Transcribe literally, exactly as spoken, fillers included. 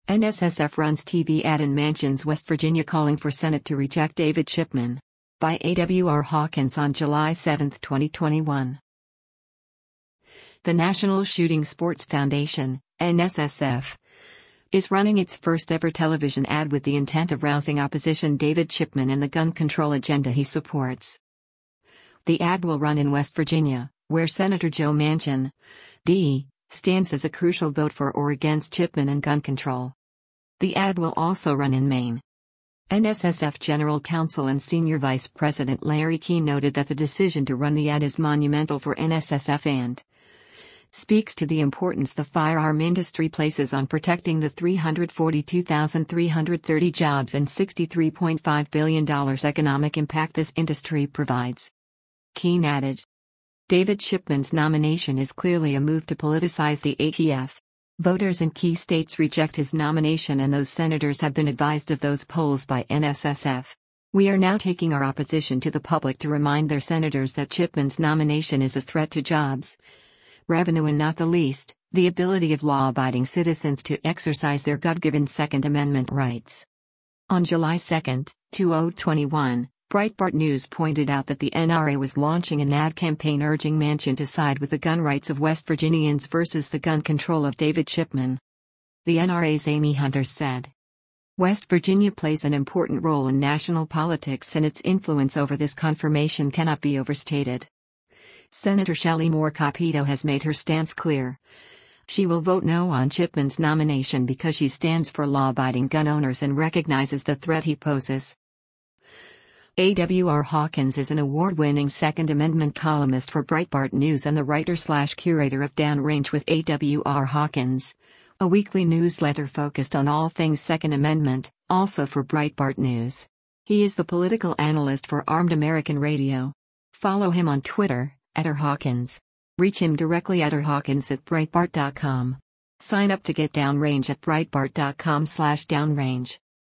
N S S F runs T V ad in Mansions, West Virginia calling for Senate to reject David Chipman. By A W R Hawkins on July seventh, twenty twenty-one. The National Shooting Sports Foundation, N S S F, is running its first ever television ad with the intent of rousing opposition David Chipman and the gun control agenda he supports. The ad will run in West Virginia, where Senator Joe Manchin, D, stands as a crucial vote for or against Chipman and gun control. The ad will also run in Maine. N S S F General Counsel and Senior Vice President Larry Keane noted that the decision to run the ad is monumental for N S S F and speaks to the importance the firearm industry places on protecting the three hundred forty-two thousand three hundred thirty jobs and sixty-three point five billion dollars economic impact this industry provides. Keane added, David Chipman's nomination is clearly a move to politicize the A T F. Voters in key states reject his nomination, and those senators have been advised of those polls by N S S F. We are now taking our opposition to the public to remind their senators that Chipman's nomination is a threat to jobs, revenue, and not the least, the ability of law-abiding citizens to exercise their God-given Second Amendment rights. On July second, twenty twenty-one, Breitbart News pointed out that the N R A was launching an ad campaign urging Manchin to side with the gun rights of West Virginians versus the gun control of David Chipman. The N R A's Amy Hunter said, West Virginia plays an important role in national politics, and its influence over this confirmation cannot be overstated. Senator Shelley Moore Capito has made her stance clear. She will vote no on Chipman's nomination because she stands for law-abiding gun owners and recognizes the threat he poses. A W R Hawkins is an award-winning Second Amendment columnist for Breitbart News and the writer-slash-curator of Downrange with A W R Hawkins, a weekly newsletter focused on all things Second Amendment, also for Breitbart News. He is the political analyst for Armed American Radio. Follow him on Twitter, at R Hawkins. Reach him directly at rhawkins at breitbart dot com. Sign up to get Downrange at breitbart dot com slash downrange.